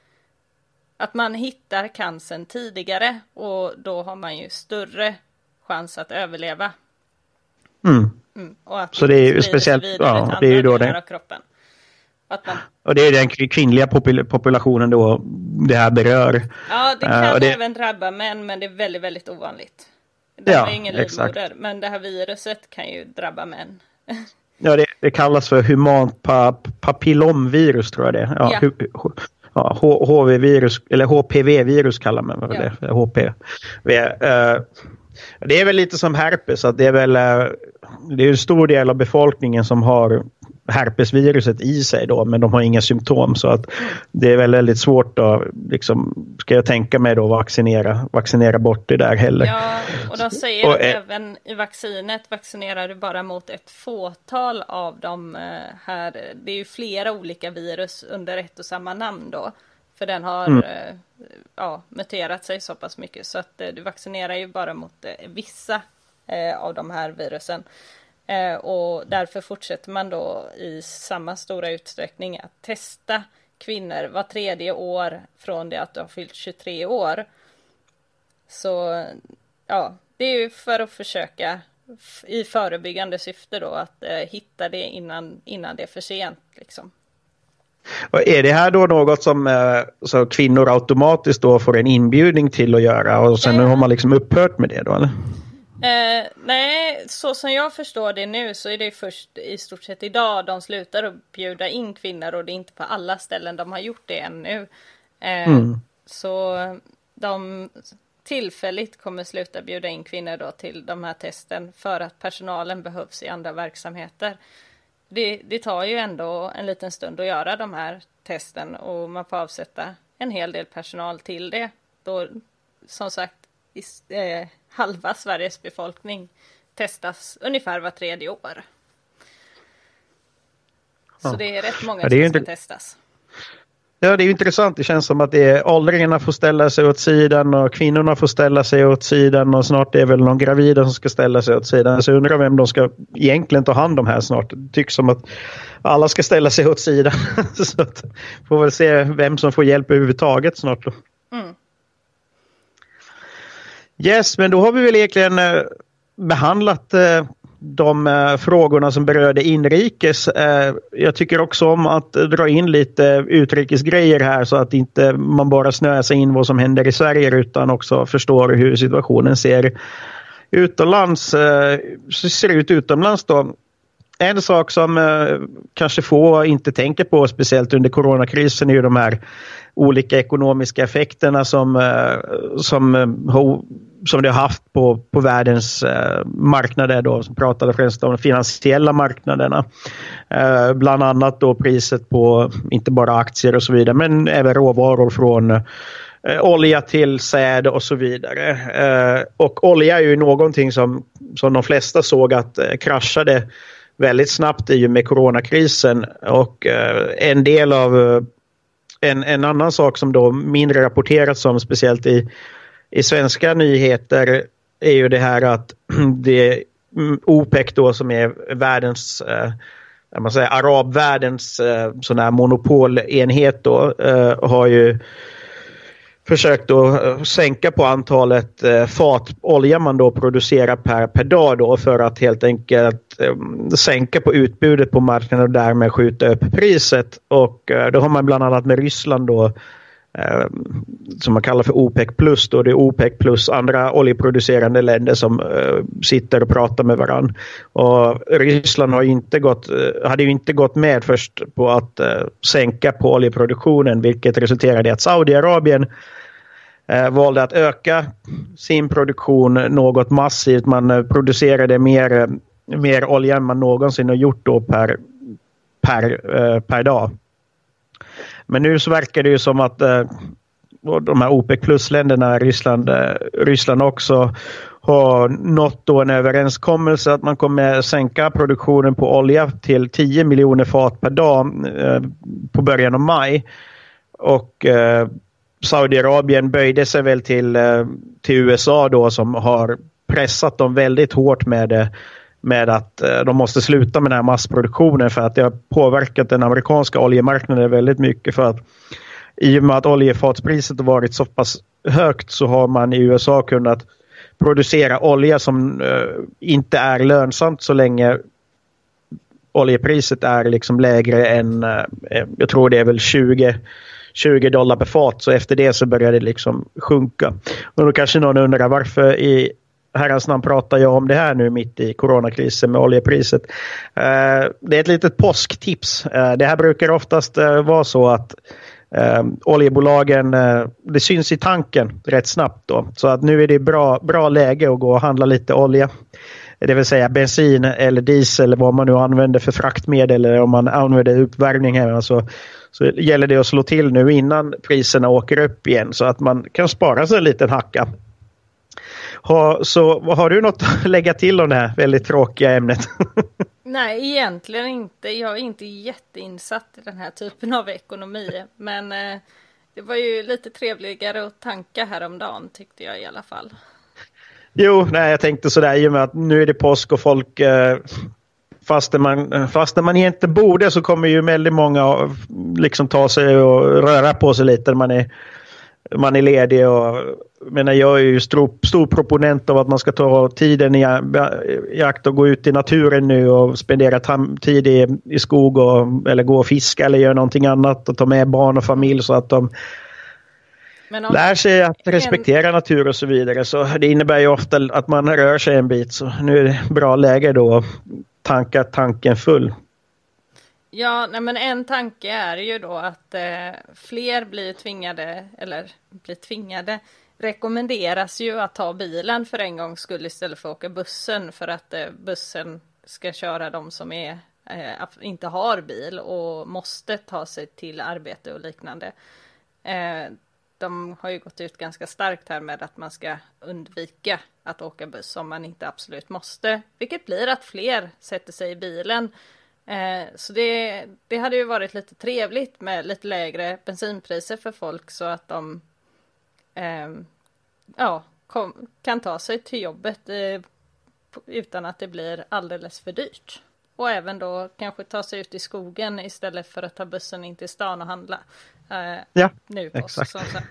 att man hittar cancern tidigare och då har man ju större chans att överleva. Mm. Mm, och att så det är ju speciellt, ja, det är ju då det. Kroppen. Att man... Och det är den kvinnliga popul- populationen då det här berör. Ja, det kan uh, det... även drabba män, men det är väldigt, väldigt ovanligt. Det ja, är ingen livmoder, men det här viruset kan ju drabba män. Ja, det, det kallas för humant pa- papillomvirus tror jag det. Ja, ja. Hu- hu- ja, H V-virus eller H P V-virus kallar man väl ja. det. H P V. Uh, Det är väl lite som herpes, att det är väl det är en stor del av befolkningen som har herpesviruset i sig då, men de har inga symptom, så att det är väl väldigt svårt att liksom, ska jag tänka mig då vaccinera vaccinera bort det där heller. Ja, och de säger och, att äh, även i vaccinet vaccinerar du bara mot ett fåtal av de här, det är ju flera olika virus under ett och samma namn då. För den har mm. eh, ja, muterat sig så pass mycket. Så att eh, du vaccinerar ju bara mot eh, vissa eh, av de här virusen. Eh, och därför fortsätter man då i samma stora utsträckning att testa kvinnor var tredje år från det att du har fyllt tjugotre år. Så ja, det är ju för att försöka i förebyggande syfte då att eh, hitta det innan, innan det är för sent liksom. Och är det här då något som så kvinnor automatiskt då får en inbjudning till att göra och sen mm. har man liksom upphört med det då eller? Eh, nej, så som jag förstår det nu så är det först i stort sett idag de slutar att bjuda in kvinnor och det är inte på alla ställen de har gjort det ännu. Eh, mm. Så de tillfälligt kommer sluta bjuda in kvinnor då till de här testen för att personalen behövs i andra verksamheter. Det, det tar ju ändå en liten stund att göra de här testen och man får avsätta en hel del personal till det. Då, som sagt, i, eh, halva Sveriges befolkning testas ungefär var tredje år. Så ja. Det är rätt många ja, som ska inte... testas. Ja, det är ju intressant. Det känns som att det är åldringarna får ställa sig åt sidan och kvinnorna får ställa sig åt sidan och snart är det väl någon gravida som ska ställa sig åt sidan. Så jag undrar vem de ska egentligen ta hand om här snart. Det tycks som att alla ska ställa sig åt sidan. Så att får väl se vem som får hjälp överhuvudtaget snart då. Mm. Yes, men då har vi väl egentligen eh, behandlat eh, de eh, frågorna som berörde inrikes. Eh, jag tycker också om att dra in lite utrikesgrejer här så att inte man bara snöar sig in vad som händer i Sverige utan också förstår hur situationen ser utomlands, eh, ser ut utomlands då. En sak som eh, kanske få inte tänker på speciellt under coronakrisen är ju de här olika ekonomiska effekterna som, eh, som, eh, som det har haft på, på världens eh, marknader då, som pratade främst om de finansiella marknaderna. Eh, bland annat då priset på inte bara aktier och så vidare men även råvaror från eh, olja till säd och så vidare. Eh, och olja är ju någonting som, som de flesta såg att eh, kraschade väldigt snabbt i och med coronakrisen. Och eh, en del av eh, en, en annan sak som då mindre rapporterats om, speciellt i, i svenska nyheter, är ju det här att det OPEC då, som är världens eh, man säger, arabvärldens eh, sån här monopolenhet då, eh, har ju försökt att sänka på antalet eh, fat olja man då producerar per, per dag då, för att helt enkelt eh, sänka på utbudet på marknaden och därmed skjuta upp priset. Och eh, då har man bland annat med Ryssland då, eh, som man kallar för OPEC plus då, det är OPEC plus andra oljeproducerande länder som eh, sitter och pratar med varann. Och Ryssland har ju inte gått, eh, hade ju inte gått med först på att eh, sänka på oljeproduktionen, vilket resulterade i att Saudiarabien eh, valde att öka sin produktion något massivt. Man eh, producerade mer, eh, mer olja än man någonsin har gjort då per, per, eh, per dag. Men nu så verkar det ju som att eh, de här OPEC plus-länderna, Ryssland, eh, Ryssland också, har nått då en överenskommelse att man kommer sänka produktionen på olja till tio miljoner fat per dag eh, på början av maj. Och eh, Saudiarabien böjde sig väl till, eh, till U S A då, som har pressat dem väldigt hårt med det. med att eh, de måste sluta med den här massproduktionen, för att det har påverkat den amerikanska oljemarknaden väldigt mycket. För att i och med att oljefatspriset har varit så pass högt, så har man i U S A kunnat producera olja som eh, inte är lönsamt så länge oljepriset är liksom lägre än, eh, jag tror det är väl tjugo, tjugo dollar per fat. Så efter det så börjar det liksom sjunka. Och då kanske någon undrar, varför i herrans namn pratar jag om det här nu mitt i coronakrisen med oljepriset? Uh, det är ett litet påsktips. Uh, det här brukar oftast uh, vara så att uh, oljebolagen, uh, det syns i tanken rätt snabbt då. Så att nu är det bra, bra läge att gå och handla lite olja. Det vill säga bensin eller diesel eller vad man nu använder för fraktmedel, eller om man använder uppvärmning här. Alltså, så gäller det att slå till nu innan priserna åker upp igen, så att man kan spara sig en liten hacka. Ha, så har du något att lägga till om det här väldigt tråkiga ämnet? Nej, egentligen inte. Jag är inte jätteinsatt i den här typen av ekonomi. Men eh, det var ju lite trevligare att tanka häromdagen, tyckte jag i alla fall. Jo, nej, jag tänkte sådär, i och med att nu är det påsk och folk, eh, fast man, fast man inte borde, så kommer ju väldigt många liksom ta sig och röra på sig lite när man är man är ledig. Och menar, jag är ju stor, stor proponent av att man ska ta tiden i, i akt och gå ut i naturen nu och spendera tam, tid i, i skog och, eller gå och fiska eller göra någonting annat och ta med barn och familj, så att de Men om lär sig att respektera en... natur och så vidare. Så det innebär ju ofta att man rör sig en bit, så nu är det bra läge då att tanka tanken full. Ja, nej, men en tanke är ju då att eh, fler blir tvingade, eller blir tvingade, rekommenderas ju att ta bilen för en gångs skull istället för att åka bussen, för att eh, bussen ska köra de som är, eh, inte har bil och måste ta sig till arbete och liknande. Eh, de har ju gått ut ganska starkt här med att man ska undvika att åka buss om man inte absolut måste, vilket blir att fler sätter sig i bilen. Eh, så det, det hade ju varit lite trevligt med lite lägre bensinpriser för folk, så att de eh, ja, kom, kan ta sig till jobbet eh, utan att det blir alldeles för dyrt. Och även då kanske ta sig ut i skogen istället för att ta bussen in till stan och handla. Eh, ja, nu på exakt. Så, så.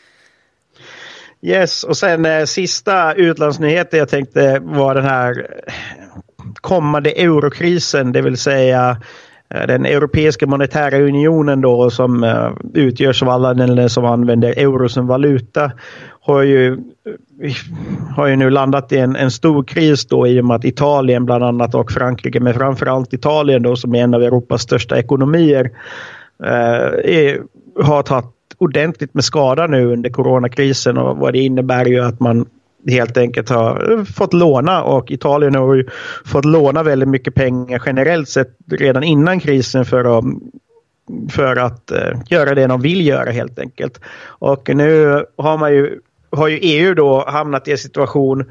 Yes, och sen eh, sista utlandsnyheten jag tänkte var den här kommande eurokrisen, det vill säga eh, den europeiska monetära unionen då, som eh, utgörs av alla länder som använder euro som valuta, har ju, har ju nu landat i en, en stor kris då, i och med att Italien bland annat och Frankrike, men framförallt Italien då, som är en av Europas största ekonomier, eh, är, har tagit ordentligt med skada nu under coronakrisen, och vad det innebär ju att man helt enkelt har fått låna, och Italien har ju fått låna väldigt mycket pengar generellt sett redan innan krisen för att för att uh, göra det de vill göra helt enkelt. Och nu har man ju, har ju E U då hamnat i en situation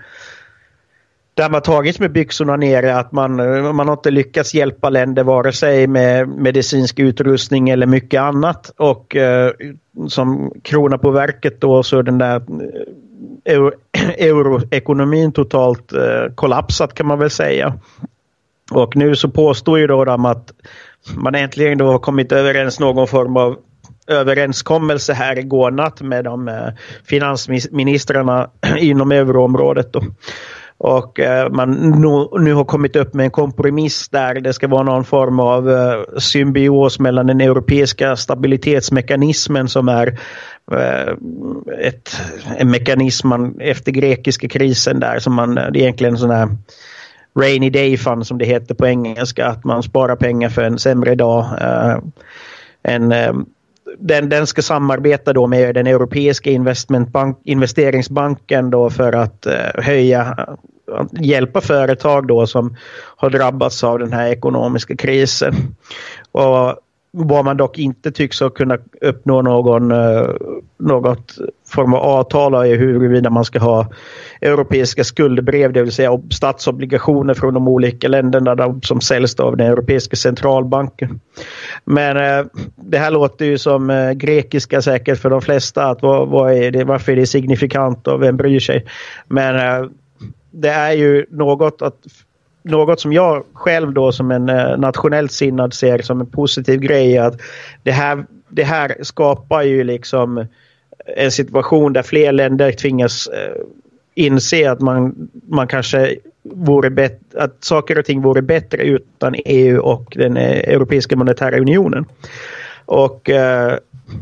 där man tagits med byxorna nere, att man, man har inte lyckats hjälpa länder vare sig med medicinsk utrustning eller mycket annat. Och eh, som krona på verket då så är den där euro, euroekonomin totalt eh, kollapsat kan man väl säga. Och nu så påstår ju då de att man äntligen då har kommit överens någon form av överenskommelse här igår natt med de eh, finansministrarna inom euroområdet då. Och eh, man nu, nu har kommit upp med en kompromiss där det ska vara någon form av eh, symbios mellan den europeiska stabilitetsmekanismen som är eh, ett, en mekanism man, efter grekiska krisen där som man, det är egentligen sån här rainy day fund som det heter på engelska, att man sparar pengar för en sämre dag. Eh, en, eh, den, den ska samarbeta då med den europeiska investmentbank, investeringsbanken då för att eh, höja, hjälpa företag då som har drabbats av den här ekonomiska krisen. Och vad man dock inte tycks ha kunnat uppnå någon uh, något form av avtal är huruvida man ska ha europeiska skuldbrev, det vill säga statsobligationer från de olika länderna som säljs av den europeiska centralbanken. Men uh, det här låter ju som uh, grekiska säkert för de flesta, att vad, vad är det, varför är det signifikant och vem bryr sig? Men uh, det är ju något att Något som jag själv då som en eh, nationellt sinnad ser som en positiv grej, att det här, det här skapar ju liksom en situation där fler länder tvingas eh, inse att man, man kanske vore bet- att saker och ting vore bättre utan E U och den eh, Europeiska monetära unionen. Och eh,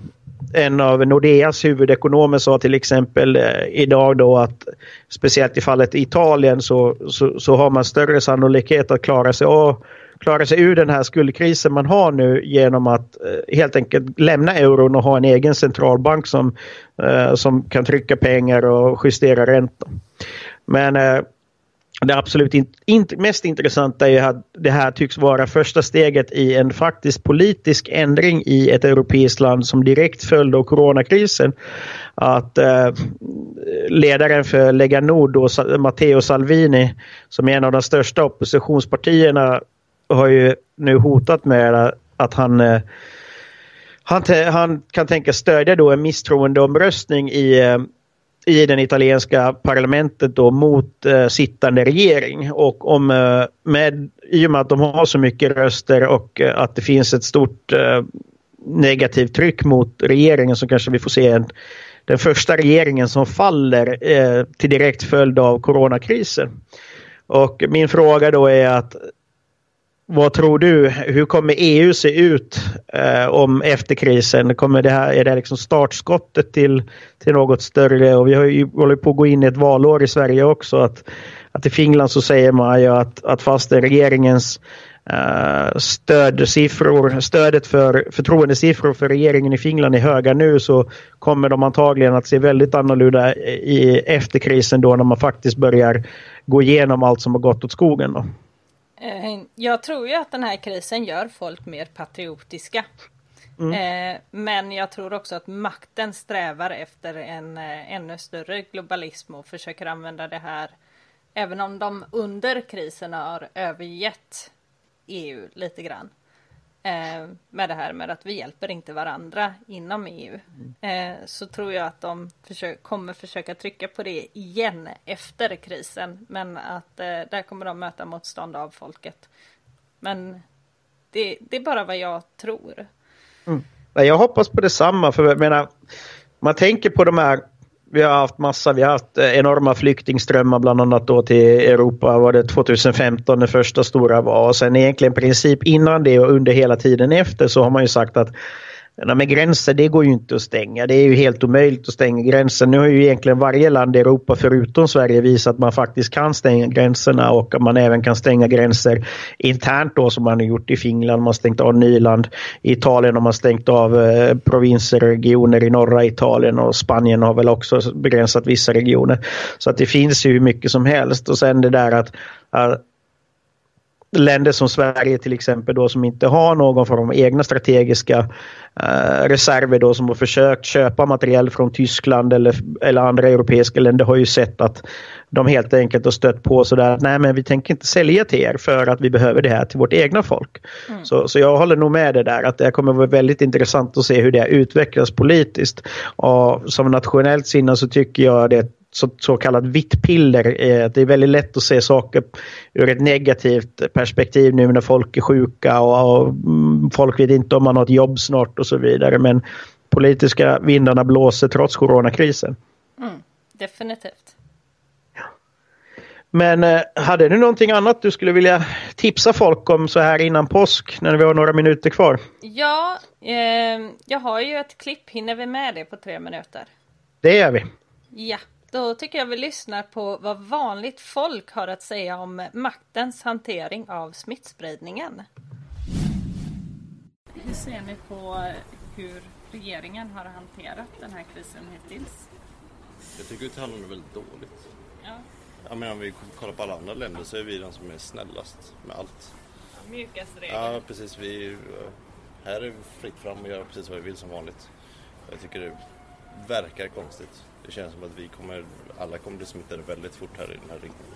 en av Nordeas huvudekonomer sa till exempel eh, idag då att speciellt i fallet Italien så, så, så har man större sannolikhet att klara sig, och, klara sig ur den här skuldkrisen man har nu genom att eh, helt enkelt lämna euron och ha en egen centralbank som, eh, som kan trycka pengar och justera räntan. Men eh, det absolut in, in, mest intressanta är att det här tycks vara första steget i en faktisk politisk ändring i ett europeiskt land som direkt följd av coronakrisen. Att eh, ledaren för Lega Nord, då, Matteo Salvini, som är en av de största oppositionspartierna, har ju nu hotat med att han, eh, han, han kan tänka stödja då en misstroendeomröstning i eh, i den italienska parlamentet då mot eh, sittande regering. Och om eh, med, i och med att de har så mycket röster och eh, att det finns ett stort eh, negativt tryck mot regeringen, så kanske vi får se en, den första regeringen som faller eh, till direkt följd av coronakrisen. Och min fråga då är att vad tror du, hur kommer E U se ut eh, om efter krisen? Kommer det här, är det liksom startskottet till, till något större? Och vi har ju håller på att gå in i ett valår i Sverige också. Att, att i Finland så säger man ju att, att fast regeringens eh, stödsiffror, stödet för förtroendesiffror för regeringen i Finland är höga nu, så kommer de antagligen att se väldigt annorlunda i efterkrisen då, när man faktiskt börjar gå igenom allt som har gått åt skogen då. Jag tror ju att den här krisen gör folk mer patriotiska. Mm. Eh, men jag tror också att makten strävar efter en eh, ännu större globalism och försöker använda det här, även om de under krisen har övergett E U lite grann. Eh, med det här med att vi hjälper inte varandra inom E U. Mm. Eh, så tror jag att de försöker, kommer försöka trycka på det igen efter krisen. Men att eh, där kommer de möta motstånd av folket. Men det, det är bara vad jag tror. Mm. Jag hoppas på detsamma, för jag menar, man tänker på de här, vi har haft massa, vi har haft enorma flyktingströmmar bland annat då till Europa, var det tjugohundrafemton det första stora var, och sen egentligen princip innan det och under hela tiden efter så har man ju sagt att nej, men gränser, det går ju inte att stänga. Det är ju helt omöjligt att stänga gränsen. Nu har ju egentligen varje land i Europa förutom Sverige visat att man faktiskt kan stänga gränserna, och att man även kan stänga gränser internt då, som man har gjort i Finland. Man har stängt av Nyland. I Italien har man stängt av eh, provinser och regioner i norra Italien, och Spanien har väl också begränsat vissa regioner. Så att det finns ju mycket som helst. Och sen det där att, att länder som Sverige till exempel då, som inte har någon form av egna strategiska uh, reserver då, som har försökt köpa materiell från Tyskland eller, eller andra europeiska länder, har ju sett att de helt enkelt har stött på sådär att nej, men vi tänker inte sälja till er för att vi behöver det här till vårt egna folk. Mm. Så, så jag håller nog med det där att det kommer vara väldigt intressant att se hur det utvecklas politiskt. Och som nationellt sinne så tycker jag det så, så kallat vitt piller. Eh, det är väldigt lätt att se saker ur ett negativt perspektiv nu när folk är sjuka och, och folk vet inte om man har ett jobb snart och så vidare. Men politiska vindarna blåser trots coronakrisen. Mm, definitivt. Men eh, hade du någonting annat du skulle vilja tipsa folk om så här innan påsk när vi har några minuter kvar? Ja, eh, jag har ju ett klipp. Hinner vi med det på tre minuter? Det gör vi. Ja, då tycker jag vi lyssnar på vad vanligt folk har att säga om maktens hantering av smittspridningen. Hur ser ni på hur regeringen har hanterat den här krisen hittills? Jag tycker att det handlar väldigt dåligt. Ja. Jag menar, om vi kollar på alla andra länder så är vi de som är snällast med allt. Ja, mjukast regler. Ja, precis. Vi, här är vi fritt fram och gör precis vad vi vill som vanligt. Jag tycker det verkar konstigt. Det känns som att vi kommer, alla kommer bli smittade väldigt fort här i den här regionen.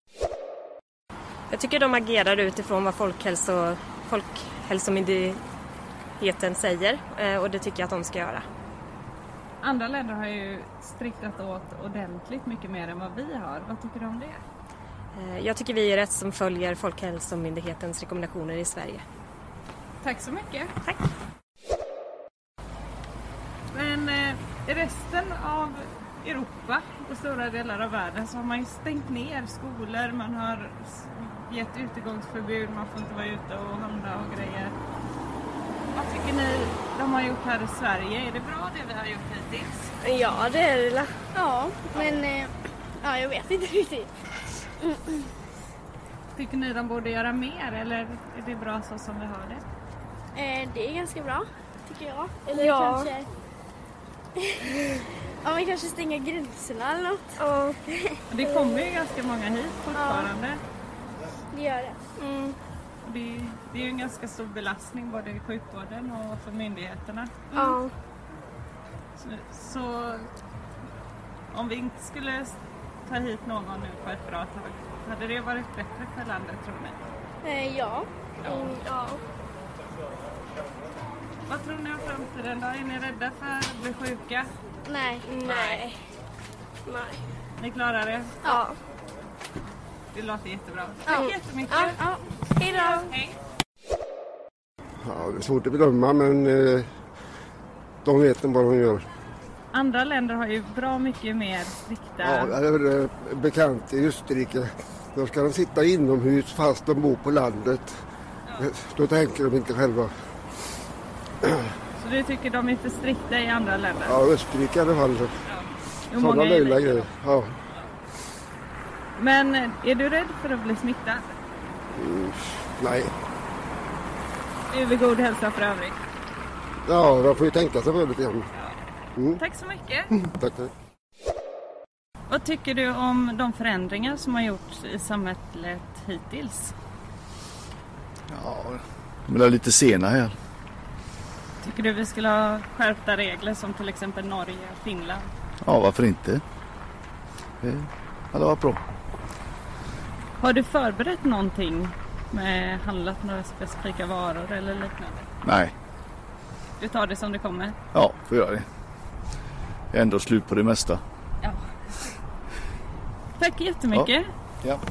Jag tycker de agerar utifrån vad folkhälso, Folkhälsomyndigheten säger, och det tycker jag att de ska göra. Andra länder har ju striktat åt ordentligt mycket mer än vad vi har. Vad tycker du om det? Jag tycker vi är rätt som följer Folkhälsomyndighetens rekommendationer i Sverige. Tack så mycket. Tack. Men i resten av Europa och stora delar av världen så har man ju stängt ner skolor. Man har gett utegångsförbud. Man får inte vara ute och handla och grejer. Vad tycker ni de har gjort här i Sverige? Är det bra det vi har gjort hittills? Ja, det är det. Ja, men ja, jag vet inte riktigt. Mm. Tycker ni de borde göra mer eller är det bra så som vi har det? Eh, det är ganska bra, tycker jag. Eller ja. kanske... ja, men kanske stänga gränserna eller något. Ja. Det kommer ju ganska många hit fortfarande. Ja, det gör det. Mm. Det, det är ju en ganska stor belastning både i sjukvården och för myndigheterna. Ja. Mm. Så, så om vi inte skulle ta hit någon nu på ett bra tag, hade det varit bättre för landet, tror ni? Eh, ja. Mm, ja. Vad tror ni om framtiden då? Är ni rädda för att bli sjuka? Nej. Nej. Nej. Ni klarar det? Ja. Det låter jättebra. Tack Ja. jättemycket. Ja, ja. Hej då. Hej. Ja, det är svårt att bedöma, men eh, de vet vad de gör. Andra länder har ju bra mycket mer strikta... Ja, det är eh, bekant i Österrike. Då ska de sitta inomhus fast de bor på landet. Ja. Då tänker de inte själva. Så du tycker de är inte strikta i andra länder? Ja, Österrike i alla fall. Ja. Sådana löjliga grejer. Ja. Men är du rädd för att bli smittad? Mm, nej. Du är vid god hälsa för övrigt. Ja, de får ju tänka sig för lite grann. Mm. Tack så mycket. Mm, tack, tack. Vad tycker du om de förändringar som har gjorts i samhället hittills? Ja, men det är lite sena här. Tycker du vi skulle ha skärpta regler som till exempel Norge och Finland? Ja, varför inte? Det hade varit bra. Har du förberett någonting med handlat några specifika varor eller liknande? Nej. Du tar det som det kommer? Ja, får göra det. Jag är ändå slut på det mesta. Ja. Tack jättemycket. Ja. Ja.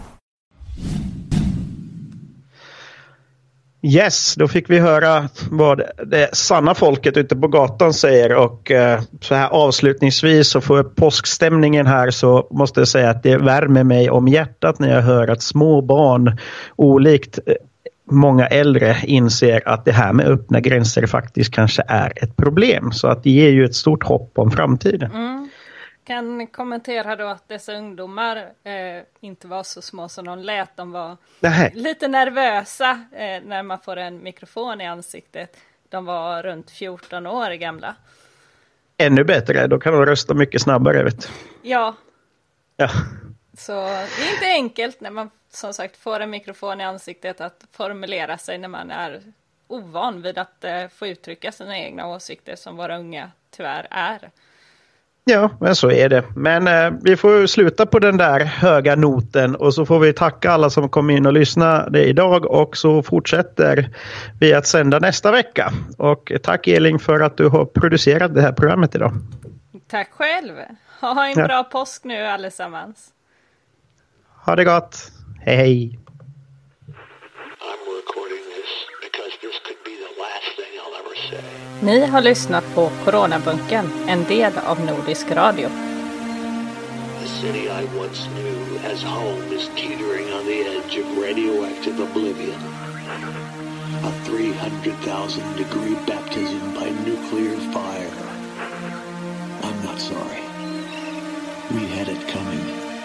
Yes, då fick vi höra vad det sanna folket ute på gatan säger och eh, så här avslutningsvis så får påskstämningen här så måste jag säga att det värmer mig om hjärtat när jag hör att små barn olikt eh, många äldre inser att det här med öppna gränser faktiskt kanske är ett problem. Så att det ger ju ett stort hopp om framtiden. Mm. Kan kommentera då att dessa ungdomar eh, inte var så små som de lät. De var Nej. lite nervösa eh, när man får en mikrofon i ansiktet. De var runt fjorton år gamla. Ännu bättre, då kan de rösta mycket snabbare. Vet. Ja. Ja. Så det är inte enkelt när man som sagt får en mikrofon i ansiktet att formulera sig när man är ovan vid att eh, få uttrycka sina egna åsikter som våra unga tyvärr är. Ja, men så är det. Men eh, vi får sluta på den där höga noten och så får vi tacka alla som kom in och lyssnade idag och så fortsätter vi att sända nästa vecka. Och tack Elin för att du har producerat det här programmet idag. Tack själv. Ha en Ja. bra påsk nu allesammans. Ha det gott. Hej hej. I'm recording this because this could be the last thing I'll ever say. Ni har lyssnat på Coronabunkern, en del av Nordisk Radio. The city I once knew as home is teetering on the edge of radioactive oblivion. A three hundred thousand degree baptism by nuclear fire. I'm not sorry. We had it coming.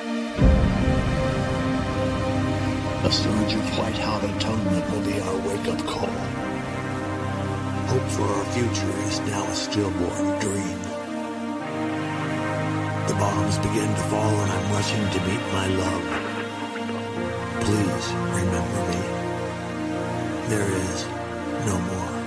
A surge of white-hot atonement will be our wake-up call. Hope for our future is now a stillborn dream. The bombs begin to fall and I'm rushing to meet my love. Please remember me. There is no more.